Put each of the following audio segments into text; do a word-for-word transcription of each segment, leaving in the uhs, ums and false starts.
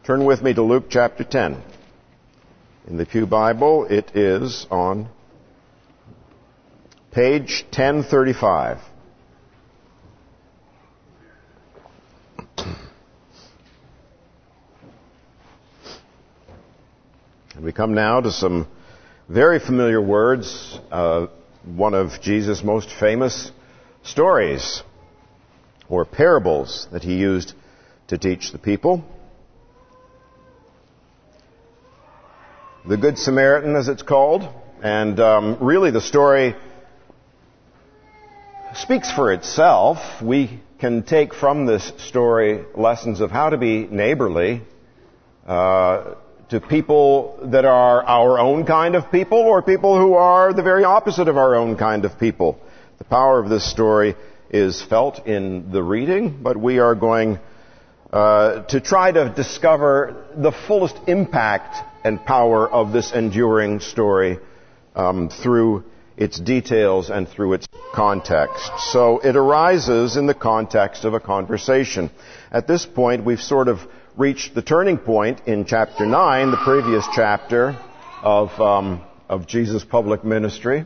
Turn with me to Luke chapter ten. In the Pew Bible, it is on page ten thirty-five. And we come now to some very familiar words, uh, one of Jesus' most famous stories, or parables that he used to teach the people. The Good Samaritan, as it's called. And um, really the story speaks for itself. We can take from this story lessons of how to be neighborly uh, to people that are our own kind of people, or people who are the very opposite of our own kind of people. The power of this story is felt in the reading, but we are going uh, to try to discover the fullest impact and power of this enduring story um, through its details and through its context. So it arises in the context of a conversation. At this point, we've sort of reached the turning point in chapter nine, the previous chapter of um, of Jesus' public ministry.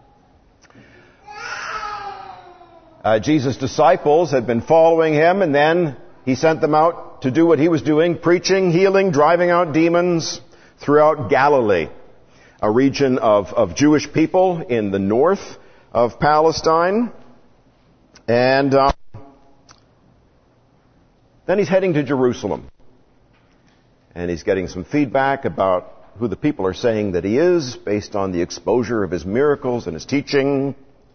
Uh, Jesus' disciples had been following him, and then he sent them out to do what he was doing, preaching, healing, driving out demons throughout Galilee, a region of, of Jewish people in the north of Palestine. And um, then he's heading to Jerusalem. And he's getting some feedback about who the people are saying that he is, based on the exposure of his miracles and his teaching.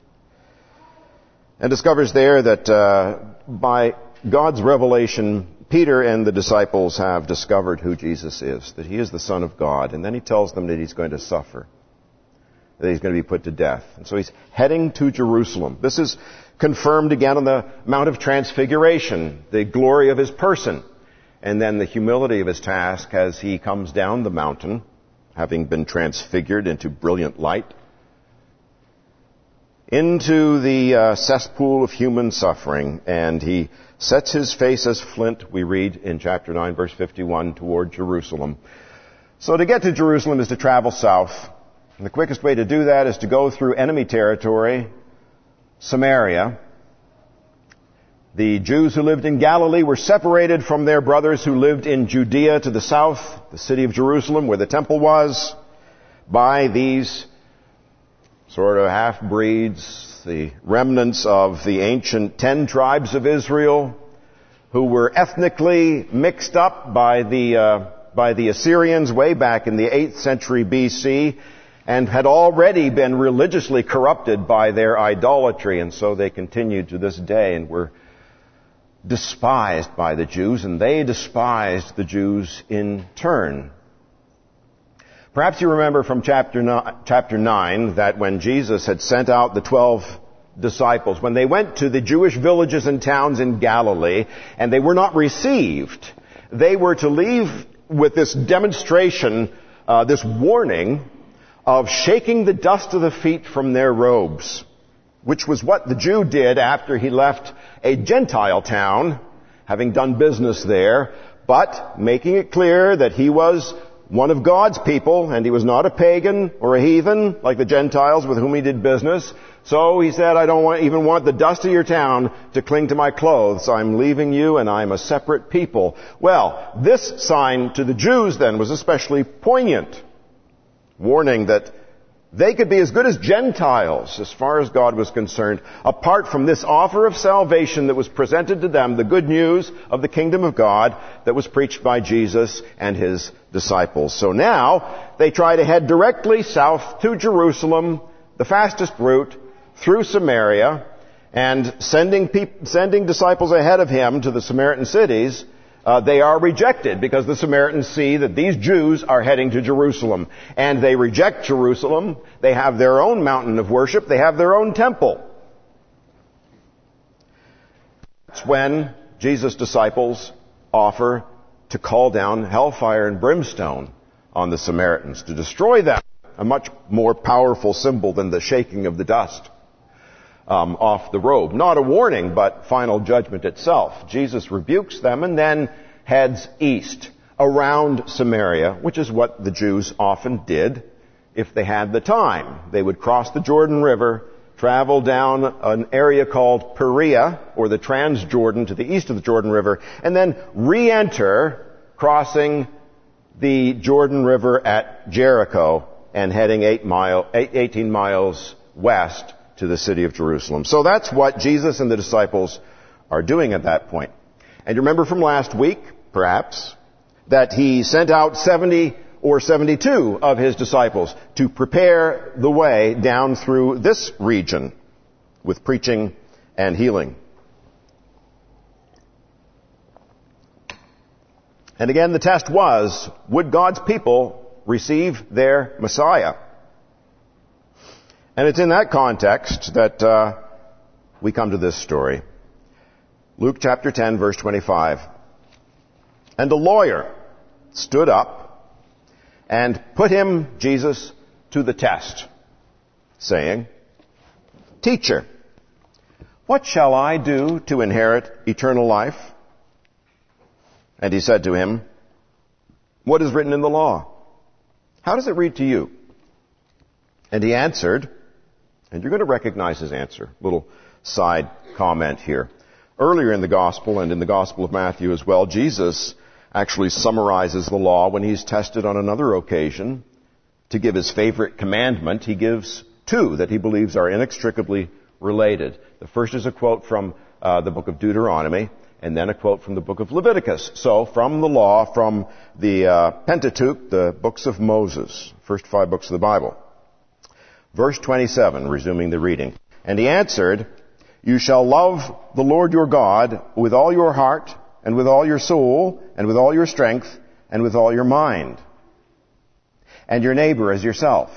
And discovers there that uh, by God's revelation, Peter and the disciples have discovered who Jesus is, that he is the Son of God. And then he tells them that he's going to suffer, that he's going to be put to death. And so he's heading to Jerusalem. This is confirmed again on the Mount of Transfiguration, the glory of his person, and then the humility of his task as he comes down the mountain, having been transfigured into brilliant light, into the uh, cesspool of human suffering, and he sets his face as flint, we read in chapter nine, verse fifty-one, toward Jerusalem. So to get to Jerusalem is to travel south. And the quickest way to do that is to go through enemy territory, Samaria. The Jews who lived in Galilee were separated from their brothers who lived in Judea to the south, the city of Jerusalem, where the temple was, by these sort of half-breeds, the remnants of the ancient ten tribes of Israel, who were ethnically mixed up by the uh, by the Assyrians way back in the eighth century B C, and had already been religiously corrupted by their idolatry, and so they continued to this day and were despised by the Jews, and they despised the Jews in turn. Perhaps you remember from chapter nine that when Jesus had sent out the twelve disciples, when they went to the Jewish villages and towns in Galilee, and they were not received, they were to leave with this demonstration, uh, this warning of shaking the dust of the feet from their robes, which was what the Jew did after he left a Gentile town, having done business there, but making it clear that he was one of God's people, and he was not a pagan or a heathen like the Gentiles with whom he did business. So he said, I don't want, even want the dust of your town to cling to my clothes. I'm leaving you, and I'm a separate people. Well, this sign to the Jews then was especially poignant, warning that they could be as good as Gentiles as far as God was concerned, apart from this offer of salvation that was presented to them, the good news of the kingdom of God that was preached by Jesus and his disciples. So now they try to head directly south to Jerusalem, the fastest route, through Samaria, and sending peop- sending disciples ahead of him to the Samaritan cities. Uh, they are rejected because the Samaritans see that these Jews are heading to Jerusalem. And they reject Jerusalem. They have their own mountain of worship. They have their own temple. That's when Jesus' disciples offer to call down hellfire and brimstone on the Samaritans to destroy them. A much more powerful symbol than the shaking of the dust um, off the robe. Not a warning, but final judgment itself. Jesus rebukes them and then heads east, around Samaria, which is what the Jews often did if they had the time. They would cross the Jordan River, travel down an area called Perea, or the Transjordan, to the east of the Jordan River, and then re-enter, crossing the Jordan River at Jericho and heading eight mile, eight, eighteen miles west to the city of Jerusalem. So that's what Jesus and the disciples are doing at that point. And you remember from last week, perhaps, that he sent out seventy or seventy-two of his disciples to prepare the way down through this region with preaching and healing. And again, the test was, would God's people receive their Messiah? And it's in that context that uh, we come to this story. Luke chapter ten, verse twenty-five. And a lawyer stood up and put him, Jesus, to the test, saying, Teacher, what shall I do to inherit eternal life? And he said to him, What is written in the law? How does it read to you? And he answered, and you're going to recognize his answer. Little side comment here. Earlier in the Gospel, and in the Gospel of Matthew as well, Jesus actually summarizes the law when he's tested on another occasion to give his favorite commandment. He gives two that he believes are inextricably related. The first is a quote from uh, the book of Deuteronomy, and then a quote from the book of Leviticus. So, from the law, from the uh, Pentateuch, the books of Moses, first five books of the Bible. Verse twenty-seven, resuming the reading. And he answered, You shall love the Lord your God with all your heart, and with all your soul, and with all your strength, and with all your mind, and your neighbor as yourself.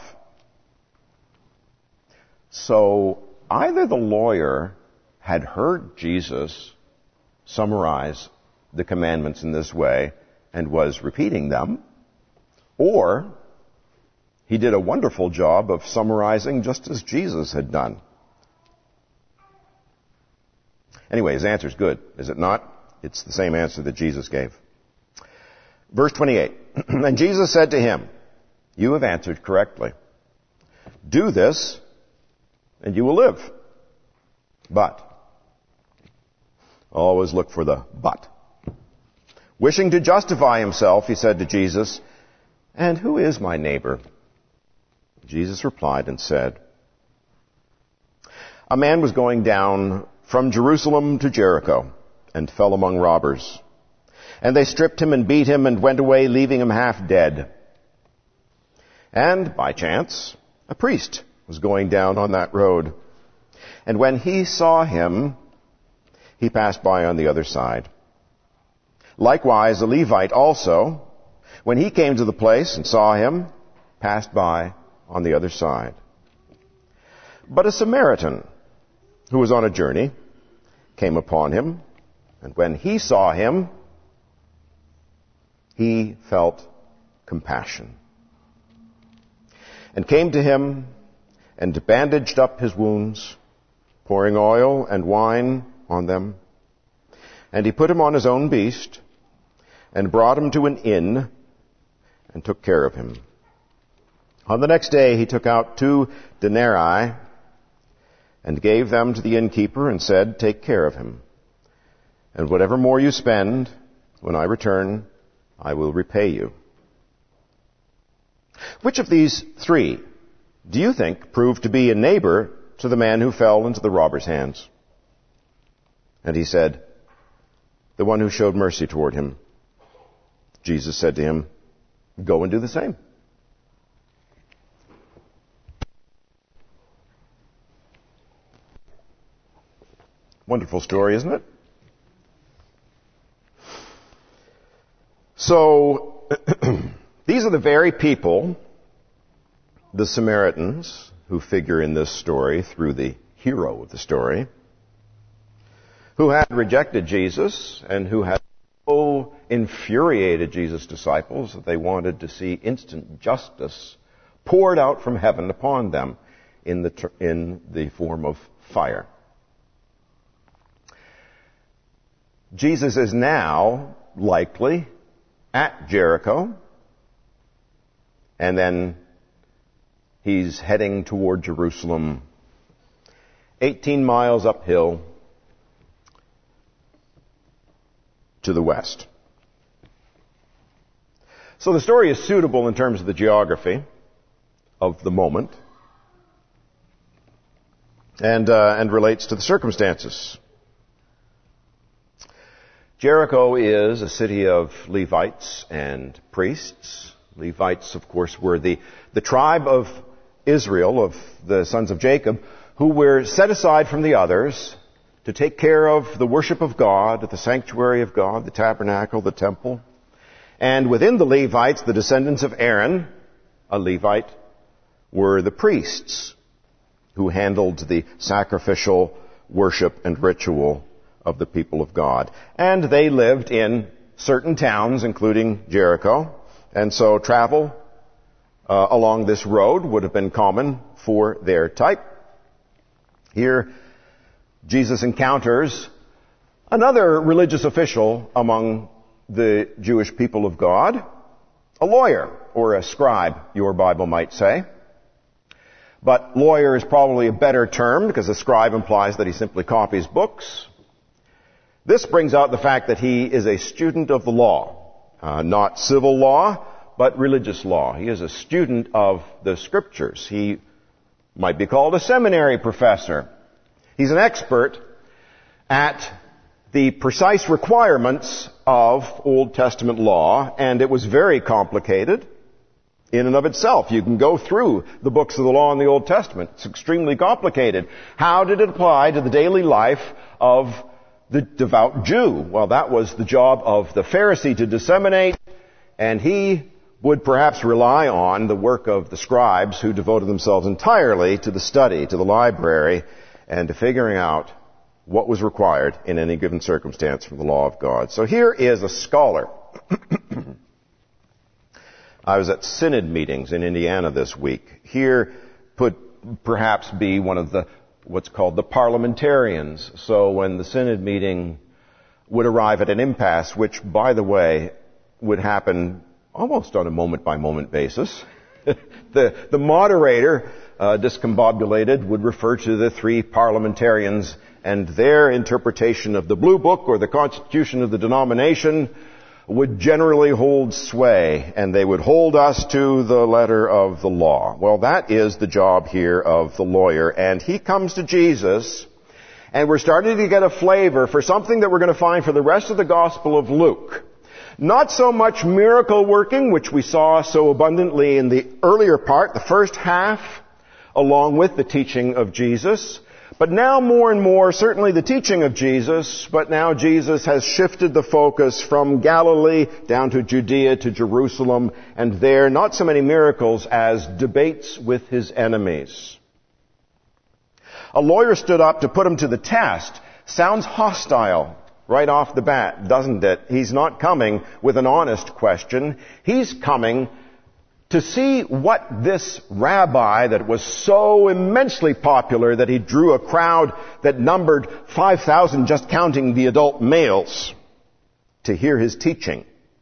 So, either the lawyer had heard Jesus summarize the commandments in this way and was repeating them, or he did a wonderful job of summarizing just as Jesus had done. Anyway, his answer's good, is it not? It's the same answer that Jesus gave. Verse twenty-eight. And Jesus said to him, You have answered correctly. Do this, and you will live. But, always look for the but. Wishing to justify himself, he said to Jesus, And who is my neighbor? Jesus replied and said, A man was going down from Jerusalem to Jericho, and fell among robbers. And they stripped him and beat him and went away, leaving him half dead. And, by chance, a priest was going down on that road. And when he saw him, he passed by on the other side. Likewise, a Levite also, when he came to the place and saw him, passed by on the other side. But a Samaritan, who was on a journey, came upon him, and when he saw him, he felt compassion, and came to him and bandaged up his wounds, pouring oil and wine on them. And he put him on his own beast, and brought him to an inn, and took care of him. On the next day he took out two denarii, and gave them to the innkeeper, and said, Take care of him. And whatever more you spend, when I return, I will repay you. Which of these three do you think proved to be a neighbor to the man who fell into the robber's hands? And he said, The one who showed mercy toward him. Jesus said to him, Go and do the same. Wonderful story, isn't it? So, these are the very people, the Samaritans, who figure in this story through the hero of the story, who had rejected Jesus and who had so infuriated Jesus' disciples that they wanted to see instant justice poured out from heaven upon them in the, in the form of fire. Jesus is now likely at Jericho, and then he's heading toward Jerusalem, eighteen miles uphill to the west. So the story is suitable in terms of the geography of the moment, and uh, and relates to the circumstances. Jericho is a city of Levites and priests. Levites, of course, were the, the tribe of Israel, of the sons of Jacob, who were set aside from the others to take care of the worship of God, the sanctuary of God, the tabernacle, the temple. And within the Levites, the descendants of Aaron, a Levite, were the priests who handled the sacrificial worship and ritual of the people of God. And they lived in certain towns, including Jericho. And so travel uh, along this road would have been common for their type. Here, Jesus encounters another religious official among the Jewish people of God, a lawyer, or a scribe, your Bible might say. But lawyer is probably a better term, because a scribe implies that he simply copies books. This brings out the fact that he is a student of the law, uh, not civil law, but religious law. He is a student of the Scriptures. He might be called a seminary professor. He's an expert at the precise requirements of Old Testament law, and it was very complicated in and of itself. You can go through the books of the law in the Old Testament. It's extremely complicated. How did it apply to the daily life of the devout Jew? Well, that was the job of the Pharisee to disseminate, and he would perhaps rely on the work of the scribes who devoted themselves entirely to the study, to the library, and to figuring out what was required in any given circumstance from the law of God. So here is a scholar. I was at synod meetings in Indiana this week. Here could perhaps be one of the, what's called the parliamentarians. So when the synod meeting would arrive at an impasse, which, by the way, would happen almost on a moment-by-moment basis, the, the moderator, uh, discombobulated, would refer to the three parliamentarians and their interpretation of the Blue Book or the Constitution of the denomination would generally hold sway, and they would hold us to the letter of the law. Well, that is the job here of the lawyer, and he comes to Jesus, and we're starting to get a flavor for something that we're going to find for the rest of the Gospel of Luke. Not so much miracle working, which we saw so abundantly in the earlier part, the first half, along with the teaching of Jesus, but now more and more, certainly the teaching of Jesus, but now Jesus has shifted the focus from Galilee down to Judea to Jerusalem, and there not so many miracles as debates with his enemies. A lawyer stood up to put him to the test. Sounds hostile right off the bat, doesn't it? He's not coming with an honest question. He's coming to see what this rabbi that was so immensely popular that he drew a crowd that numbered five thousand just counting the adult males to hear his teaching.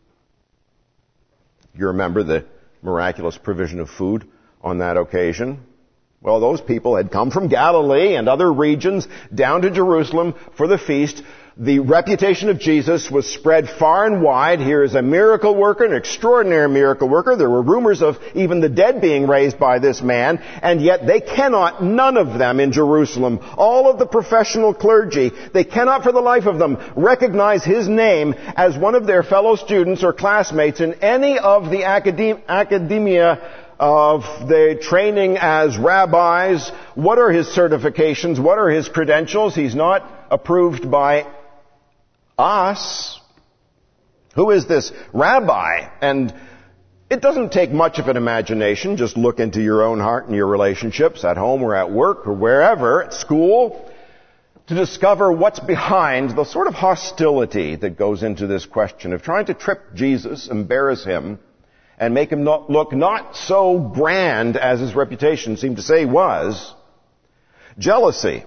You remember the miraculous provision of food on that occasion? Well, those people had come from Galilee and other regions down to Jerusalem for the feast. The reputation of Jesus was spread far and wide. Here is a miracle worker, an extraordinary miracle worker. There were rumors of even the dead being raised by this man, and yet they cannot, none of them in Jerusalem, all of the professional clergy, they cannot for the life of them recognize his name as one of their fellow students or classmates in any of the academ- academia of the training as rabbis. What are his certifications? What are his credentials? He's not approved by us. Who is this rabbi? And it doesn't take much of an imagination. Just look into your own heart and your relationships at home or at work or wherever, at school, to discover what's behind the sort of hostility that goes into this question of trying to trip Jesus, embarrass him, and make him not look not so grand as his reputation seemed to say was. Jealousy.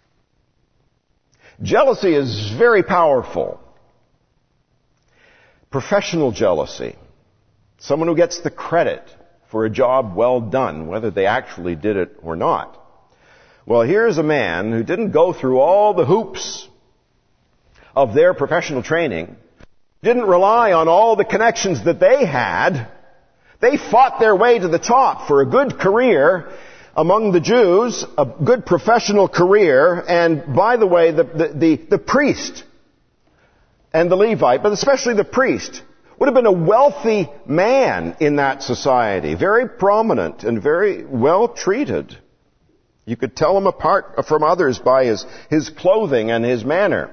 Jealousy is very powerful. professional jealousy. Someone who gets the credit for a job well done, whether they actually did it or not. Well, here's a man who didn't go through all the hoops of their professional training, didn't rely on all the connections that they had. They fought their way to the top for a good career among the Jews, a good professional career, and by the way, the, the, the, the priest and the Levite, but especially the priest, would have been a wealthy man in that society, very prominent and very well treated. You could tell him apart from others by his, his clothing and his manner.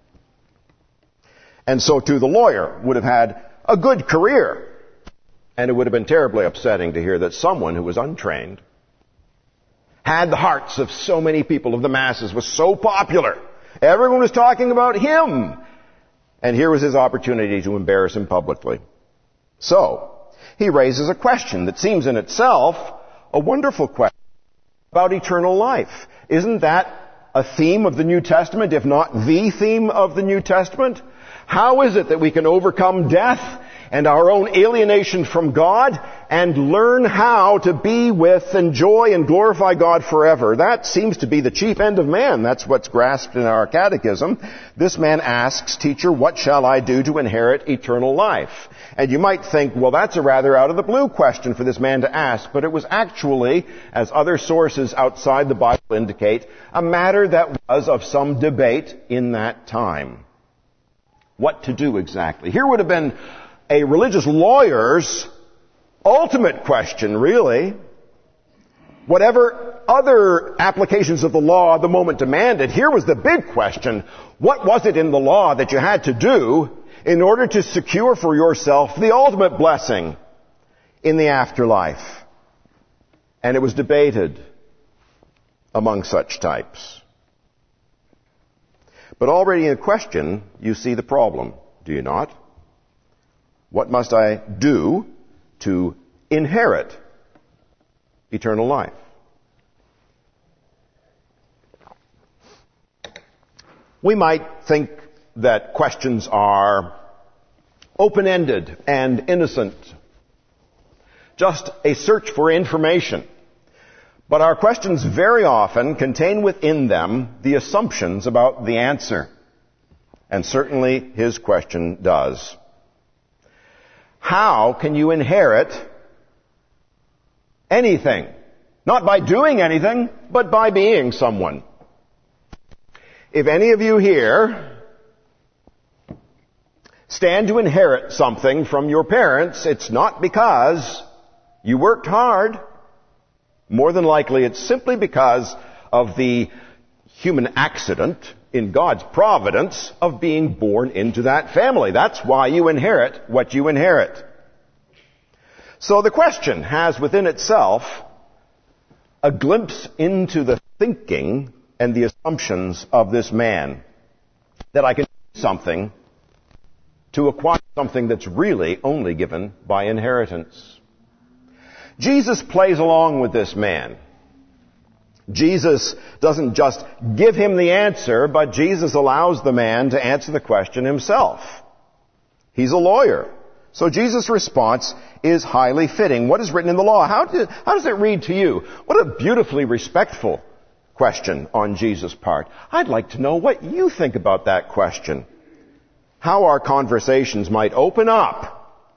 And so too the lawyer would have had a good career. And it would have been terribly upsetting to hear that someone who was untrained, had the hearts of so many people, of the masses, was so popular. Everyone was talking about him. And here was his opportunity to embarrass him publicly. So, he raises a question that seems in itself a wonderful question about eternal life. Isn't that a theme of the New Testament, if not the theme of the New Testament? How is it that we can overcome death and our own alienation from God and learn how to be with, enjoy, and glorify God forever? That seems to be the chief end of man. That's what's grasped in our catechism. This man asks, "Teacher, what shall I do to inherit eternal life?" And you might think, well, that's a rather out-of-the-blue question for this man to ask, but it was actually, as other sources outside the Bible indicate, a matter that was of some debate in that time. What to do exactly? Here would have been a religious lawyer's ultimate question, really. Whatever other applications of the law the moment demanded, here was the big question. What was it in the law that you had to do in order to secure for yourself the ultimate blessing in the afterlife? And it was debated among such types. But already in question, you see the problem, do you not? What must I do to inherit eternal life? We might think that questions are open-ended and innocent, just a search for information. But our questions very often contain within them the assumptions about the answer. And certainly his question does. How can you inherit anything? Not by doing anything, but by being someone. If any of you here stand to inherit something from your parents, it's not because you worked hard. More than likely, it's simply because of the human accident in God's providence of being born into that family. That's why you inherit what you inherit. So the question has within itself a glimpse into the thinking and the assumptions of this man, that I can do something to acquire something that's really only given by inheritance. Jesus plays along with this man. Jesus doesn't just give him the answer, but Jesus allows the man to answer the question himself. He's a lawyer. So Jesus' response is highly fitting. What is written in the law? How, do, how does it read to you? What a beautifully respectful question on Jesus' part. I'd like to know what you think about that question. How our conversations might open up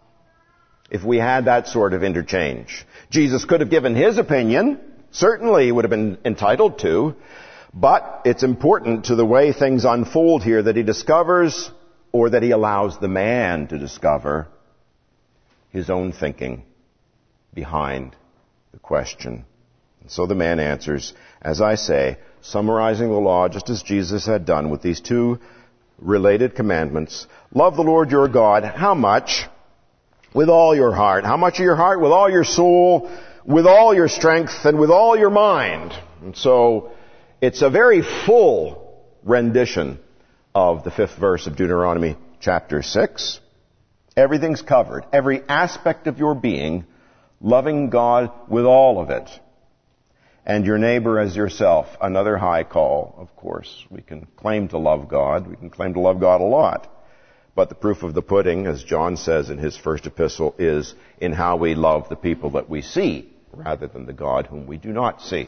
if we had that sort of interchange. Jesus could have given his opinion. Certainly he would have been entitled to. But it's important to the way things unfold here that he discovers, or that he allows the man to discover, his own thinking behind the question. And so the man answers, as I say, summarizing the law just as Jesus had done with these two related commandments. Love the Lord your God. How much? With all your heart. How much of your heart? With all your soul, with all your strength, and with all your mind. And so it's a very full rendition of the fifth verse of Deuteronomy chapter six. Everything's covered. Every aspect of your being, loving God with all of it. And your neighbor as yourself. Another high call, of course. We can claim to love God. We can claim to love God a lot. But the proof of the pudding, as John says in his first epistle, is in how we love the people that we see, rather than the God whom we do not see.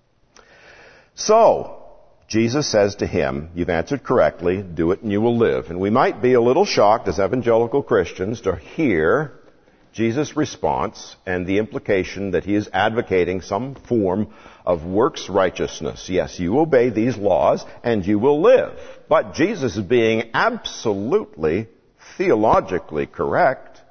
So, Jesus says to him, you've answered correctly, do it and you will live. And we might be a little shocked as evangelical Christians to hear Jesus' response and the implication that he is advocating some form of works righteousness. Yes, you obey these laws and you will live. But Jesus is being absolutely theologically correct.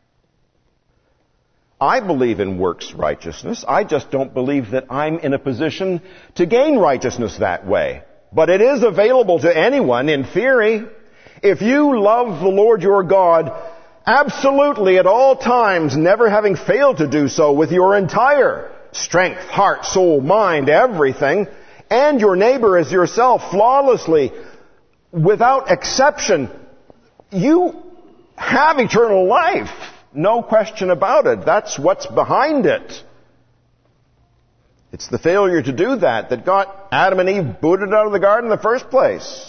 I believe in works righteousness. I just don't believe that I'm in a position to gain righteousness that way. But it is available to anyone in theory. If you love the Lord your God absolutely at all times, never having failed to do so with your entire strength, heart, soul, mind, everything, and your neighbor as yourself flawlessly, without exception, you have eternal life. No question about it. That's what's behind it. It's the failure to do that that got Adam and Eve booted out of the garden in the first place.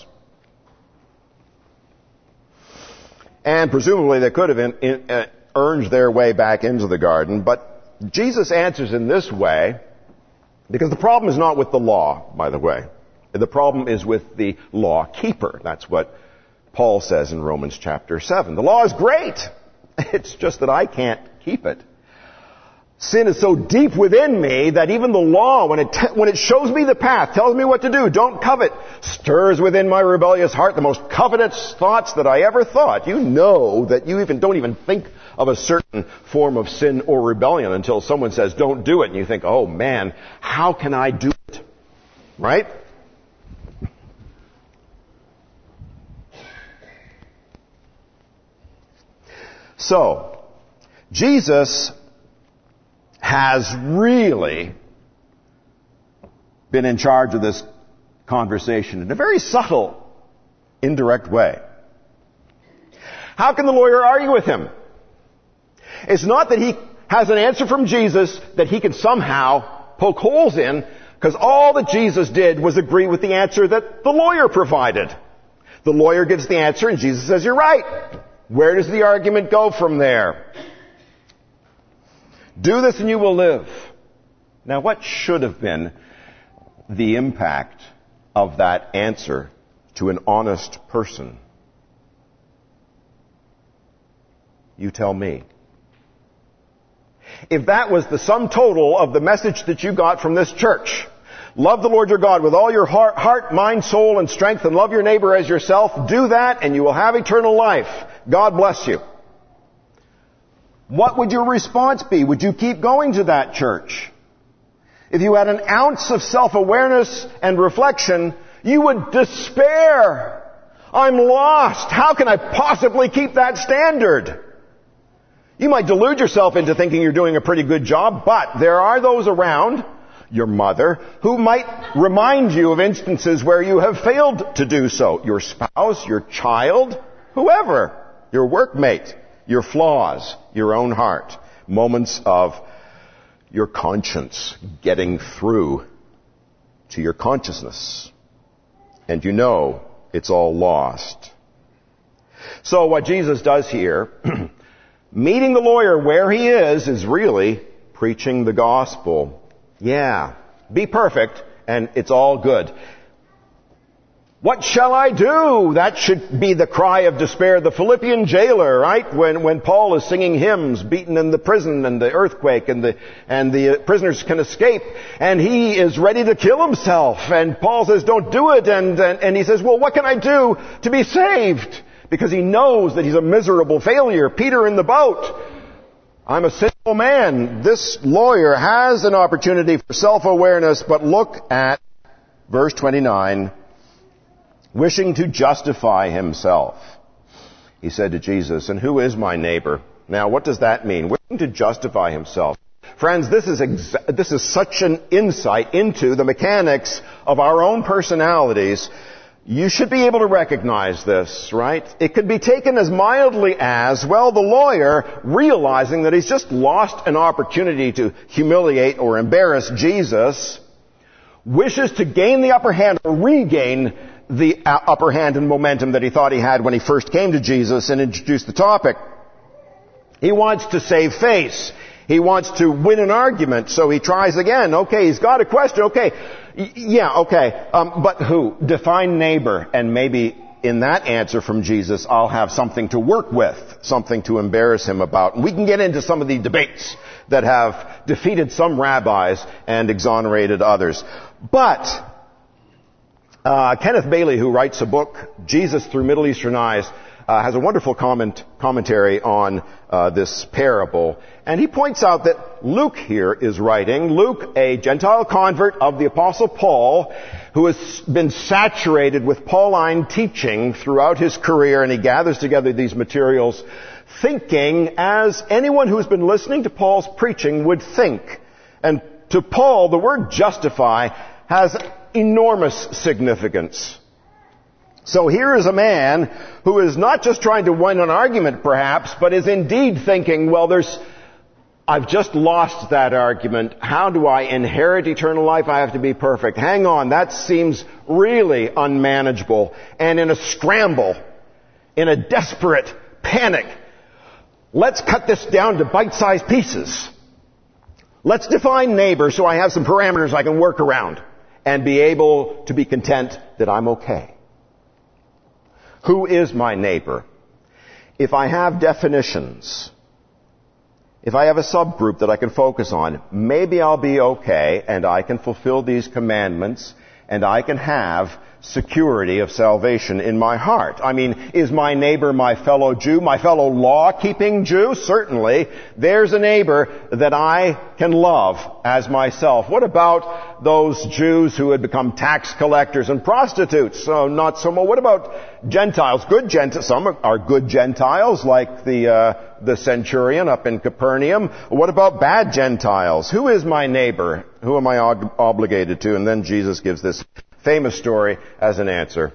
And presumably they could have in, in, uh, earned their way back into the garden. But Jesus answers in this way, because the problem is not with the law, by the way. The problem is with the law keeper. That's what Paul says in Romans chapter seven. The law is great. It's just that I can't keep it. Sin is so deep within me that even the law, when it, te- when it shows me the path, tells me what to do, don't covet, stirs within my rebellious heart the most covetous thoughts that I ever thought. You know that you even don't even think of a certain form of sin or rebellion until someone says, don't do it. And you think, oh man, how can I do it? Right? So, Jesus has really been in charge of this conversation in a very subtle, indirect way. How can the lawyer argue with him? It's not that he has an answer from Jesus that he can somehow poke holes in, because all that Jesus did was agree with the answer that the lawyer provided. The lawyer gives the answer and Jesus says, you're right. Where does the argument go from there? Do this and you will live. Now, what should have been the impact of that answer to an honest person? You tell me. If that was the sum total of the message that you got from this church, love the Lord your God with all your heart, heart, mind, soul, and strength, and love your neighbor as yourself, do that and you will have eternal life. God bless you. What would your response be? Would you keep going to that church? If you had an ounce of self-awareness and reflection, you would despair. I'm lost. How can I possibly keep that standard? You might delude yourself into thinking you're doing a pretty good job, but there are those around, your mother, who might remind you of instances where you have failed to do so. Your spouse, your child, whoever, your workmate, your flaws, your own heart, moments of your conscience getting through to your consciousness. And you know it's all lost. So what Jesus does here, meeting the lawyer where he is, is really preaching the gospel. Yeah, be perfect and it's all good. What shall I do? That should be the cry of despair. The Philippian jailer, right? When, when Paul is singing hymns, beaten in the prison and the earthquake and the, and the prisoners can escape. And he is ready to kill himself. And Paul says, don't do it. And, and, and he says, well, what can I do to be saved? Because he knows that he's a miserable failure. Peter in the boat. I'm a sinful man. This lawyer has an opportunity for self-awareness, but look at verse twenty-nine. Wishing to justify himself, he said to Jesus, and who is my neighbor? Now, what does that mean? Wishing to justify himself. Friends, this is exa- this is such an insight into the mechanics of our own personalities. You should be able to recognize this, right? It could be taken as mildly as, well, the lawyer realizing that he's just lost an opportunity to humiliate or embarrass Jesus, wishes to gain the upper hand or regain the upper hand and momentum that he thought he had when he first came to Jesus and introduced the topic. He wants to save face. He wants to win an argument, so he tries again. Okay, he's got a question. Okay, y- yeah, okay, um, but who? Define neighbor, and maybe in that answer from Jesus, I'll have something to work with, something to embarrass him about. And we can get into some of the debates that have defeated some rabbis and exonerated others. But uh, Kenneth Bailey, who writes a book, Jesus Through Middle Eastern Eyes, uh, has a wonderful comment, commentary on uh, this parable. And he points out that Luke here is writing, Luke, a Gentile convert of the Apostle Paul, who has been saturated with Pauline teaching throughout his career, and he gathers together these materials thinking as anyone who's been listening to Paul's preaching would think. And to Paul, the word justify has enormous significance. So here is a man who is not just trying to win an argument perhaps, but is indeed thinking, well, there's I've just lost that argument. How do I inherit eternal life? I have to be perfect. Hang on, that seems really unmanageable. And in a scramble, in a desperate panic, let's cut this down to bite-sized pieces. Let's define neighbor so I have some parameters I can work around and be able to be content that I'm okay. Who is my neighbor? If I have definitions, if I have a subgroup that I can focus on, maybe I'll be okay and I can fulfill these commandments and I can have security of salvation in my heart. I mean, is my neighbor my fellow Jew, my fellow law-keeping Jew? Certainly. There's a neighbor that I can love as myself. What about those Jews who had become tax collectors and prostitutes? So not so much. What about Gentiles? Good Gentiles. Some are good Gentiles, like the uh, the centurion up in Capernaum. What about bad Gentiles? Who is my neighbor? Who am I ob- obligated to? And then Jesus gives this famous story as an answer.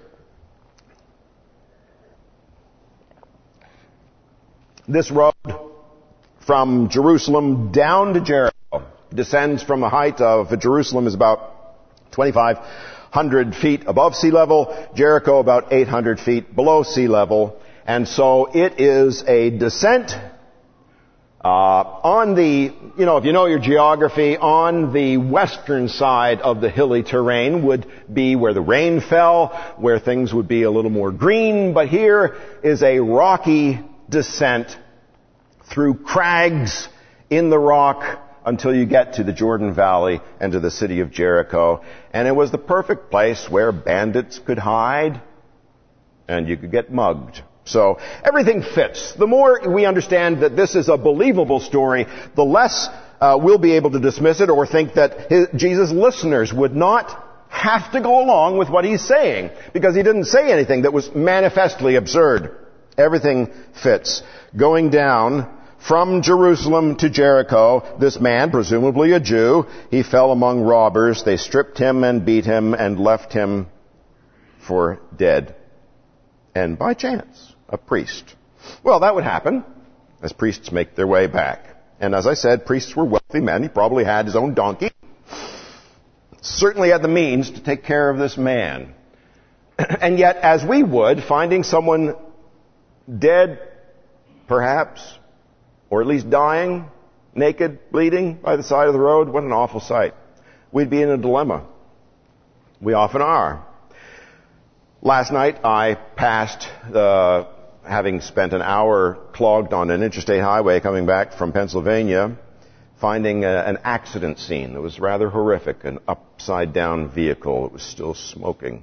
This road from Jerusalem down to Jericho descends from a height of, Jerusalem is about twenty-five hundred feet above sea level, Jericho about eight hundred feet below sea level, and so it is a descent Uh, on the, you know, if you know your geography, on the western side of the hilly terrain would be where the rain fell, where things would be a little more green, but here is a rocky descent through crags in the rock until you get to the Jordan Valley and to the city of Jericho. And it was the perfect place where bandits could hide and you could get mugged. So everything fits. The more we understand that this is a believable story, the less uh, we'll be able to dismiss it or think that his, Jesus' listeners would not have to go along with what he's saying, because he didn't say anything that was manifestly absurd. Everything fits. Going down from Jerusalem to Jericho, this man, presumably a Jew, he fell among robbers. They stripped him and beat him and left him for dead. And by chance, a priest. Well, that would happen as priests make their way back. And as I said, priests were wealthy men. He probably had his own donkey. Certainly had the means to take care of this man. And yet, as we would, finding someone dead, perhaps, or at least dying, naked, bleeding by the side of the road, what an awful sight. We'd be in a dilemma. We often are. Last night I passed, uh, having spent an hour clogged on an interstate highway coming back from Pennsylvania, finding a, an accident scene that was rather horrific, an upside-down vehicle. It was still smoking.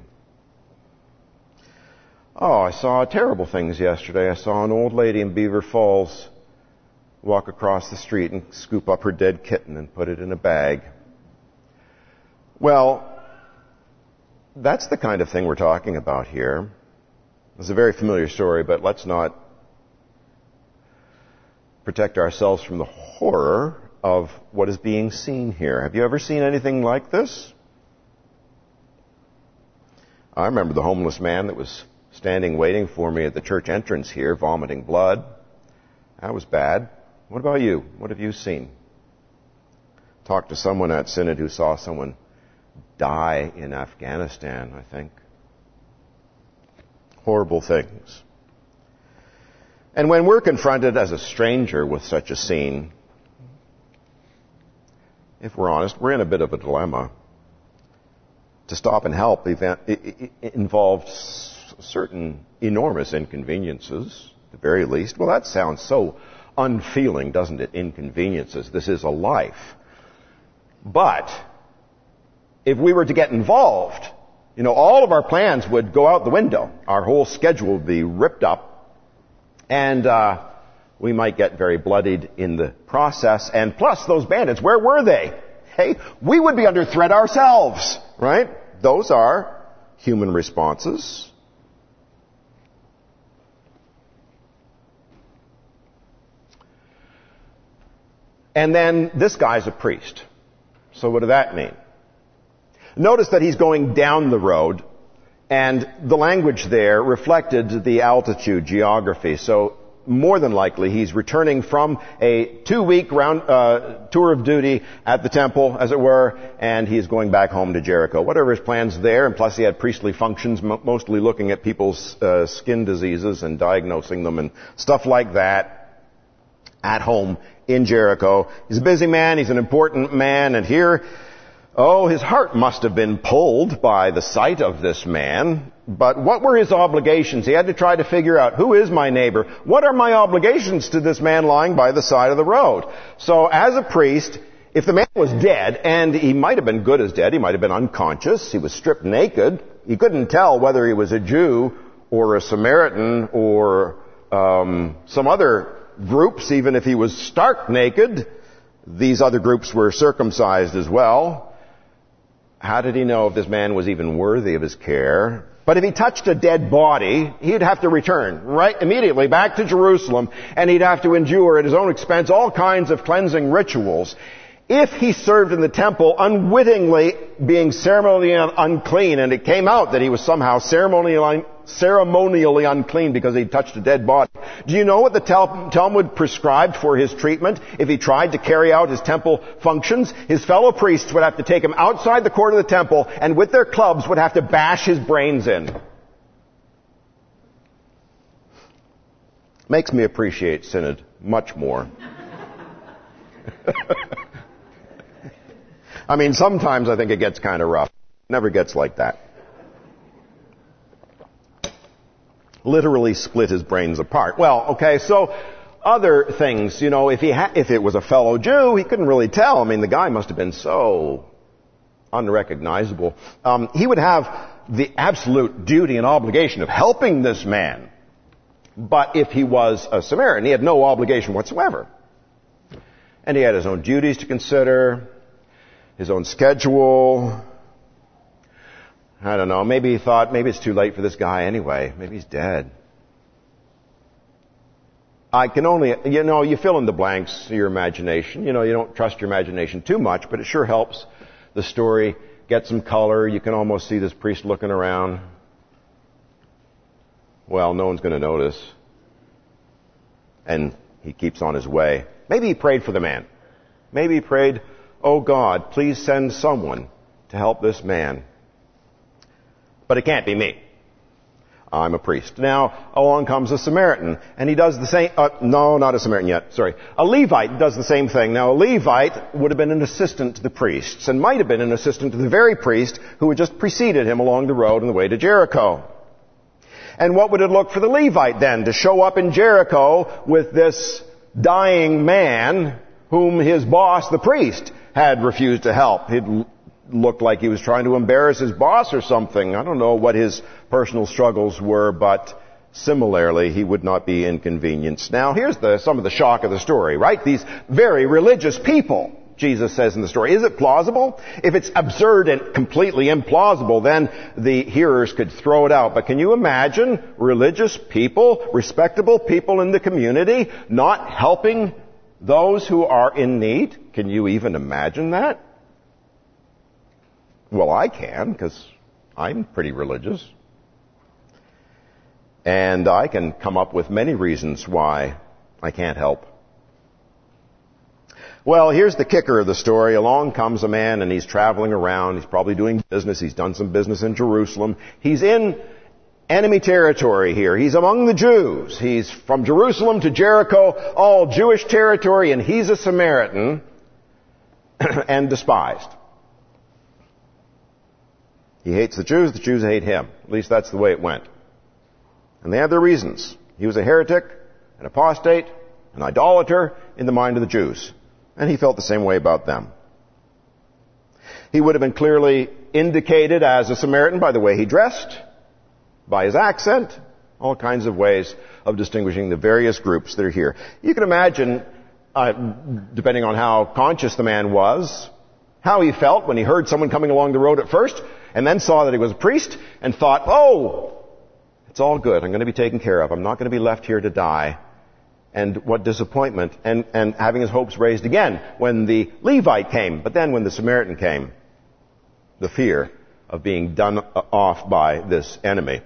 Oh, I saw terrible things yesterday. I saw an old lady in Beaver Falls walk across the street and scoop up her dead kitten and put it in a bag. Well, that's the kind of thing we're talking about here. It's a very familiar story, but let's not protect ourselves from the horror of what is being seen here. Have you ever seen anything like this? I remember the homeless man that was standing waiting for me at the church entrance here, vomiting blood. That was bad. What about you? What have you seen? Talked to someone at Synod who saw someone die in Afghanistan, I think. horrible things. And when we're confronted as a stranger with such a scene, if we're honest, we're in a bit of a dilemma. To stop and help event, it, it involves certain enormous inconveniences, at the very least. Well, that sounds so unfeeling, doesn't it? Inconveniences. This is a life. But if we were to get involved, you know, all of our plans would go out the window. Our whole schedule would be ripped up, and uh, we might get very bloodied in the process. And plus, those bandits, where were they? Hey, we would be under threat ourselves, right? Those are human responses. And then this guy's a priest. So what does that mean? Notice that he's going down the road, and the language there reflected the altitude geography. So more than likely, he's returning from a two-week round uh, tour of duty at the temple, as it were, and he's going back home to Jericho. Whatever his plans there, and plus he had priestly functions, mo- mostly looking at people's uh, skin diseases and diagnosing them and stuff like that at home in Jericho. He's a busy man, he's an important man, and here, oh, his heart must have been pulled by the sight of this man. But what were his obligations? He had to try to figure out, who is my neighbor? What are my obligations to this man lying by the side of the road? So as a priest, if the man was dead, and he might have been good as dead, he might have been unconscious, he was stripped naked, he couldn't tell whether he was a Jew or a Samaritan or um, some other groups, even if he was stark naked. These other groups were circumcised as well. How did he know if this man was even worthy of his care? But if he touched a dead body, he'd have to return right immediately back to Jerusalem, and he'd have to endure at his own expense all kinds of cleansing rituals. If he served in the temple unwittingly being ceremonially unclean, and it came out that he was somehow ceremonially, ceremonially unclean because he touched a dead body, do you know what the Talmud prescribed for his treatment? If he tried to carry out his temple functions, his fellow priests would have to take him outside the court of the temple, and with their clubs would have to bash his brains in. Makes me appreciate Synod much more. I mean, sometimes I think it gets kind of rough. It never gets like that. Literally split his brains apart. Well, okay, so other things, you know, if he ha- if it was a fellow Jew, he couldn't really tell. I mean, the guy must have been so unrecognizable. Um, he would have the absolute duty and obligation of helping this man. But if he was a Samaritan, he had no obligation whatsoever. And he had his own duties to consider, his own schedule. I don't know, maybe he thought, maybe it's too late for this guy anyway. Maybe he's dead. I can only, you know, you fill in the blanks, your imagination. You know, you don't trust your imagination too much, but it sure helps the story get some color. You can almost see this priest looking around. Well, no one's going to notice. And he keeps on his way. Maybe he prayed for the man. Maybe he prayed, oh God, please send someone to help this man. But it can't be me. I'm a priest. Now, along comes a Samaritan, and he does the same, uh, no, not a Samaritan yet, sorry. A Levite does the same thing. Now, a Levite would have been an assistant to the priests, and might have been an assistant to the very priest who had just preceded him along the road on the way to Jericho. And what would it look for the Levite then, to show up in Jericho with this dying man whom his boss, the priest, had refused to help? He'd looked like he was trying to embarrass his boss or something. I don't know what his personal struggles were, but similarly, he would not be inconvenienced. Now, here's the, some of the shock of the story, right? These very religious people, Jesus says in the story. Is it plausible? If it's absurd and completely implausible, then the hearers could throw it out. But can you imagine religious people, respectable people in the community, not helping those who are in need? Can you even imagine that? Well, I can, because I'm pretty religious. And I can come up with many reasons why I can't help. Well, here's the kicker of the story. Along comes a man, and he's traveling around. He's probably doing business. He's done some business in Jerusalem. He's in enemy territory here. He's among the Jews. He's from Jerusalem to Jericho, all Jewish territory, and he's a Samaritan and despised. He hates the Jews, the Jews hate him. At least that's the way it went. And they had their reasons. He was a heretic, an apostate, an idolater in the mind of the Jews. And he felt the same way about them. He would have been clearly indicated as a Samaritan by the way he dressed, by his accent, all kinds of ways of distinguishing the various groups that are here. You can imagine, uh, depending on how conscious the man was, how he felt when he heard someone coming along the road at first, and then saw that he was a priest, and thought, oh, it's all good. I'm going to be taken care of. I'm not going to be left here to die. And what disappointment, and, and having his hopes raised again when the Levite came. But then when the Samaritan came, the fear of being done off by this enemy.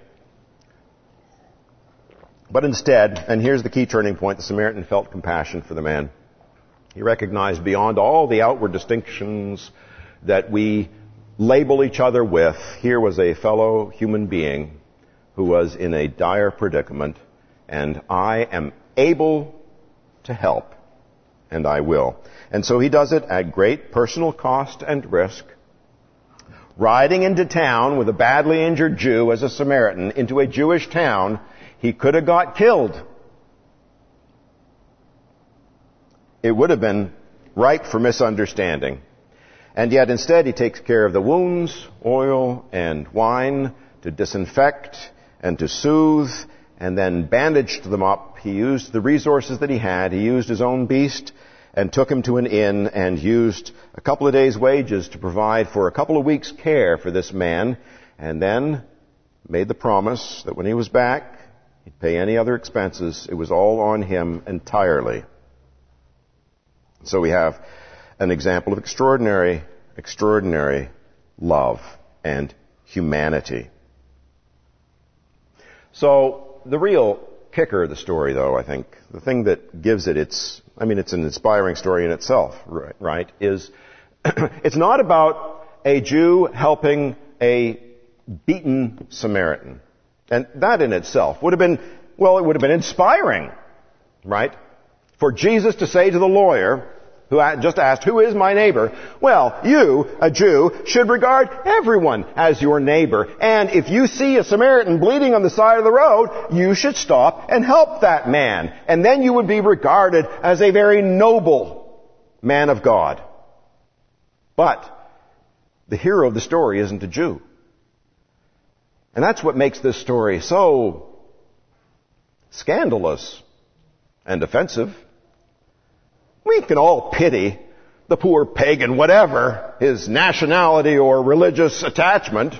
But instead, and here's the key turning point, the Samaritan felt compassion for the man. He recognized beyond all the outward distinctions that we label each other with, here was a fellow human being who was in a dire predicament, and I am able to help, and I will. And so he does it at great personal cost and risk, riding into town with a badly injured Jew as a Samaritan, into a Jewish town. He could have got killed. It would have been ripe for misunderstanding. And yet instead he takes care of the wounds, oil and wine to disinfect and to soothe, and then bandaged them up. He used the resources that he had. He used his own beast and took him to an inn and used a couple of days' wages to provide for a couple of weeks' care for this man, and then made the promise that when he was back, he'd pay any other expenses. It was all on him entirely. So we have an example of extraordinary, extraordinary love and humanity. So the real kicker of the story, though, I think, the thing that gives it its, I mean, it's an inspiring story in itself, right, right is it's not about a Jew helping a beaten Samaritan. And that in itself would have been, well, it would have been inspiring, right? For Jesus to say to the lawyer, who just asked, who is my neighbor? Well, you, a Jew, should regard everyone as your neighbor. And if you see a Samaritan bleeding on the side of the road, you should stop and help that man. And then you would be regarded as a very noble man of God. But the hero of the story isn't a Jew. And that's what makes this story so scandalous and offensive. We can all pity the poor pagan, whatever his nationality or religious attachment,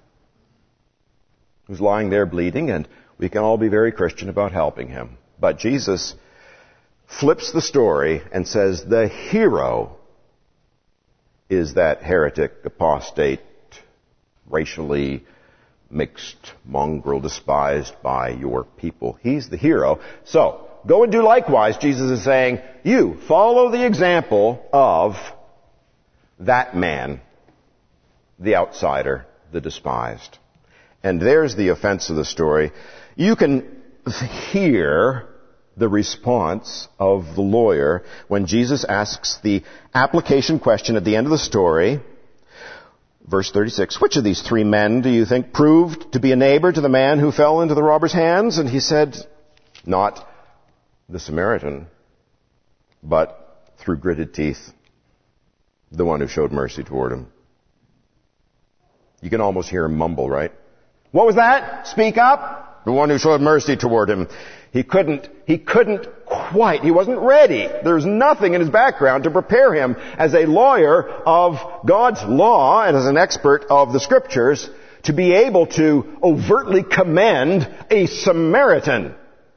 who's lying there bleeding, and we can all be very Christian about helping him. But Jesus flips the story and says the hero is that heretic, apostate, racially mixed mongrel despised by your people. He's the hero. So, go and do likewise, Jesus is saying. You follow the example of that man, the outsider, the despised. And there's the offense of the story. You can hear the response of the lawyer when Jesus asks the application question at the end of the story. Verse thirty-six, which of these three men do you think proved to be a neighbor to the man who fell into the robber's hands? And he said, not the Samaritan, but through gritted teeth, the one who showed mercy toward him. You can almost hear him mumble, right? What was that? Speak up. The one who showed mercy toward him. He couldn't, he couldn't quite, he wasn't ready. There's nothing in his background to prepare him as a lawyer of God's law and as an expert of the Scriptures to be able to overtly commend a Samaritan.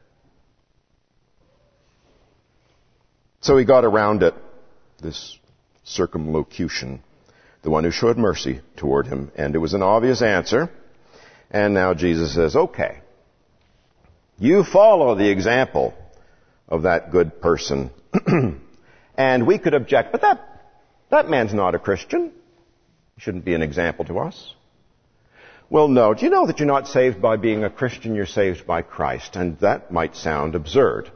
So he got around it, this circumlocution, the one who showed mercy toward him, and it was an obvious answer. And now Jesus says, okay, you follow the example of that good person. And we could object, but that, that man's not a Christian. He shouldn't be an example to us. Well, no. Do you know that you're not saved by being a Christian? You're saved by Christ. And that might sound absurd.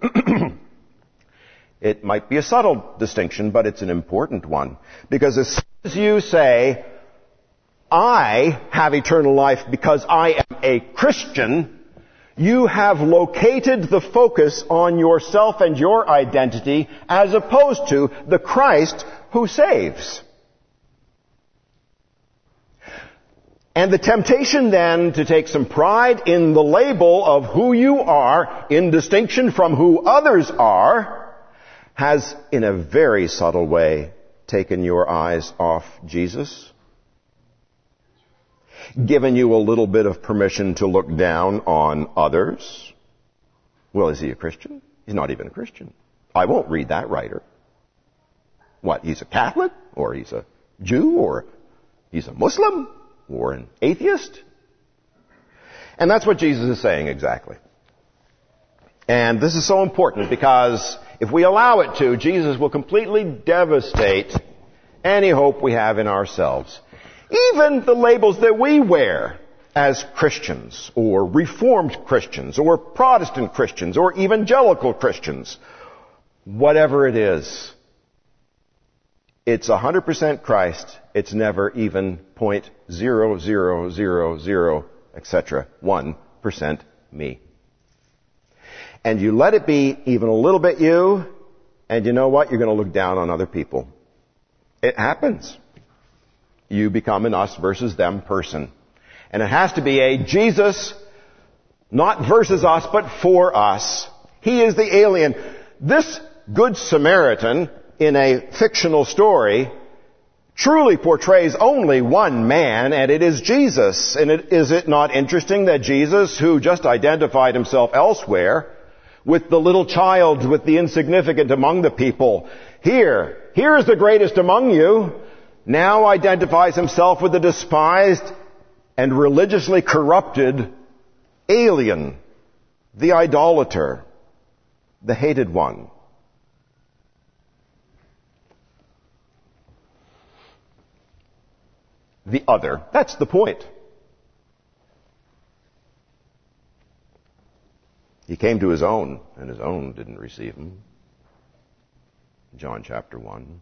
It might be a subtle distinction, but it's an important one. Because as soon as you say, I have eternal life because I am a Christian, you have located the focus on yourself and your identity as opposed to the Christ who saves. And the temptation then to take some pride in the label of who you are in distinction from who others are has, in a very subtle way, taken your eyes off Jesus, given you a little bit of permission to look down on others. Well, is he a Christian? He's not even a Christian. I won't read that writer. What, he's a Catholic? Or he's a Jew? Or he's a Muslim? Or an atheist? And that's what Jesus is saying exactly. And this is so important because if we allow it to, Jesus will completely devastate any hope we have in ourselves. Even the labels that we wear as Christians, or Reformed Christians, or Protestant Christians, or Evangelical Christians, whatever it is, it's one hundred percent Christ. It's never even zero point zero zero zero zero, et cetera, one percent me. And you let it be even a little bit you, and you know what? You're going to look down on other people. It happens. You become an us versus them person. And it has to be a Jesus, not versus us, but for us. He is the alien. This Good Samaritan, in a fictional story, truly portrays only one man, and it is Jesus. And it, is it not interesting that Jesus, who just identified himself elsewhere with the little child, with the insignificant among the people, here, here is the greatest among you, now identifies himself with the despised and religiously corrupted alien, the idolater, the hated one. The other. That's the point. He came to his own, and his own didn't receive him. John chapter one.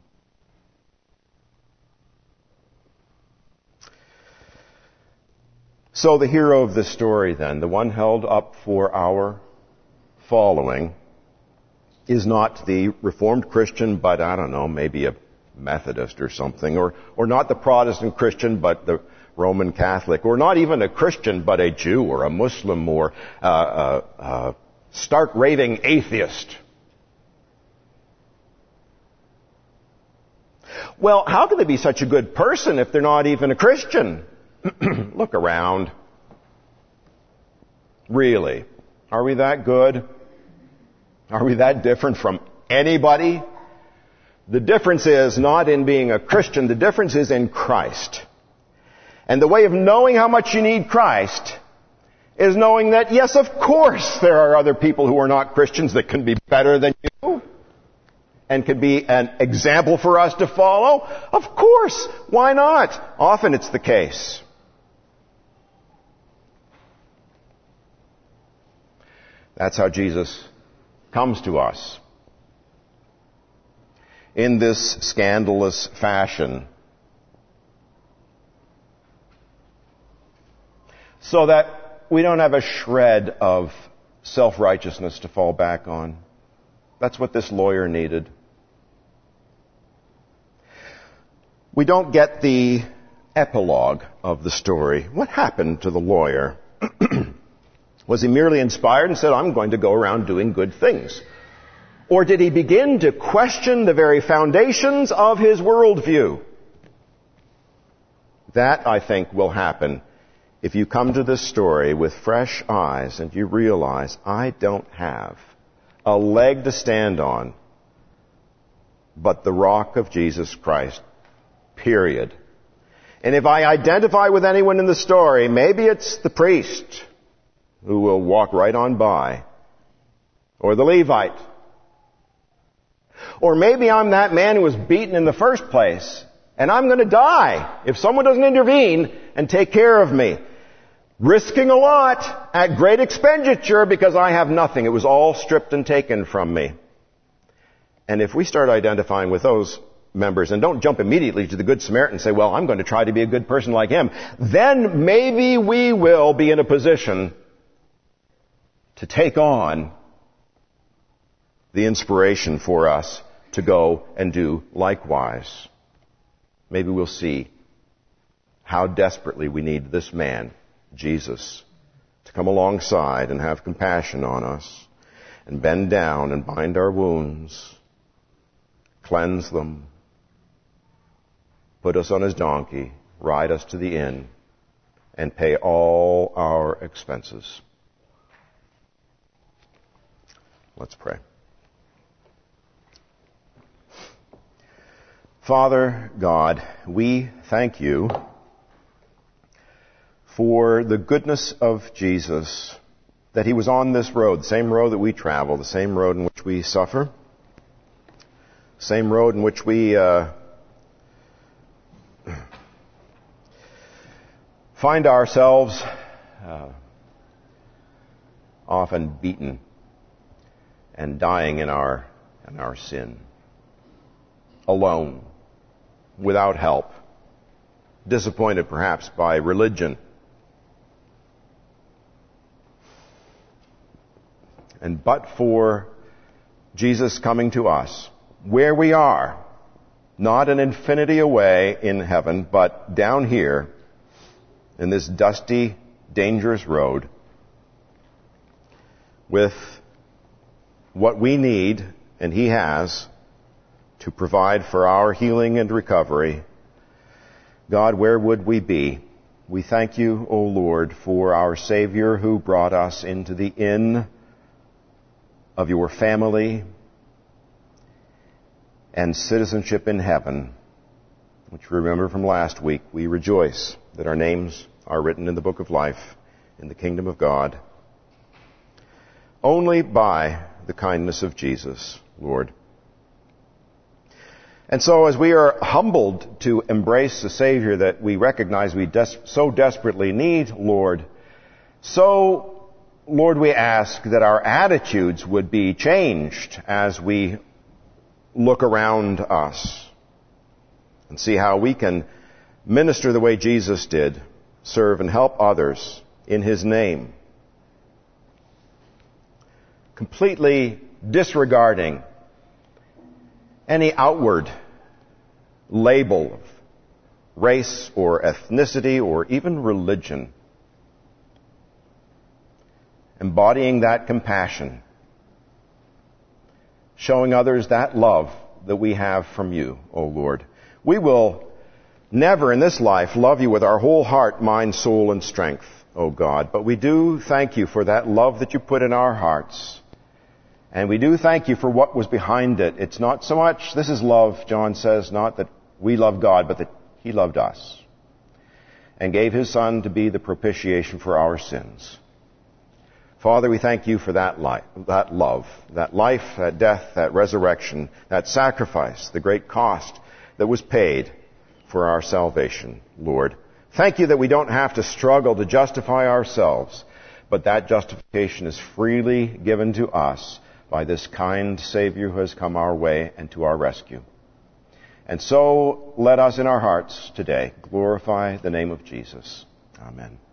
So the hero of this story then, the one held up for our following, is not the Reformed Christian, but I don't know, maybe a Methodist or something, or, or not the Protestant Christian, but the Roman Catholic, or not even a Christian, but a Jew or a Muslim or a, a, a stark raving atheist. Well, how can they be such a good person if they're not even a Christian? Look around. Really? Are we that good? Are we that different from anybody? The difference is not in being a Christian, the difference is in Christ. And the way of knowing how much you need Christ is knowing that, yes, of course, there are other people who are not Christians that can be better than you and can be an example for us to follow. Of course, why not? Often it's the case. That's how Jesus comes to us. In this scandalous fashion. So that we don't have a shred of self-righteousness to fall back on. That's what this lawyer needed. We don't get the epilogue of the story. What happened to the lawyer? Was he merely inspired and said, I'm going to go around doing good things? Or did he begin to question the very foundations of his worldview? That, I think, will happen if you come to this story with fresh eyes and you realize, I don't have a leg to stand on but the rock of Jesus Christ, period. And if I identify with anyone in the story, maybe it's the priest who will walk right on by, or the Levite. Or maybe I'm that man who was beaten in the first place, And I'm going to die if someone doesn't intervene and take care of me. Risking a lot at great expenditure because I have nothing. It was all stripped and taken from me. And if we start identifying with those members and don't jump immediately to the Good Samaritan and say, well, I'm going to try to be a good person like him, then maybe we will be in a position to take on the inspiration for us to go and do likewise. Maybe we'll see how desperately we need this man, Jesus, to come alongside and have compassion on us and bend down and bind our wounds, cleanse them, put us on his donkey, ride us to the inn, and pay all our expenses. Let's pray. Father God, we thank you for the goodness of Jesus, that he was on this road, the same road that we travel, the same road in which we suffer, same road in which we uh, find ourselves uh, often beaten and dying in our in our sin, alone, without help, disappointed perhaps by religion. And but for Jesus coming to us, where we are, not an infinity away in heaven, but down here in this dusty, dangerous road, with what we need, and he has, to provide for our healing and recovery. God, where would we be? We thank you, O Lord, for our Savior who brought us into the inn of your family and citizenship in heaven, which we remember from last week. We rejoice that our names are written in the book of life in the kingdom of God only by the kindness of Jesus, Lord. And so as we are humbled to embrace the Savior that we recognize we des- so desperately need, Lord, so, Lord, we ask that our attitudes would be changed as we look around us and see how we can minister the way Jesus did, serve and help others in his name, completely disregarding any outward label of race or ethnicity or even religion, embodying that compassion, showing others that love that we have from you, O Lord. We will never in this life love you with our whole heart, mind, soul, and strength, O God, but we do thank you for that love that you put in our hearts. And we do thank you for what was behind it. It's not so much, this is love, John says, not that we love God, but that he loved us and gave his Son to be the propitiation for our sins. Father, we thank you for that life, that love, that life, that death, that resurrection, that sacrifice, the great cost that was paid for our salvation, Lord. Thank you that we don't have to struggle to justify ourselves, but that justification is freely given to us by this kind Savior who has come our way and to our rescue. And so let us in our hearts today glorify the name of Jesus. Amen.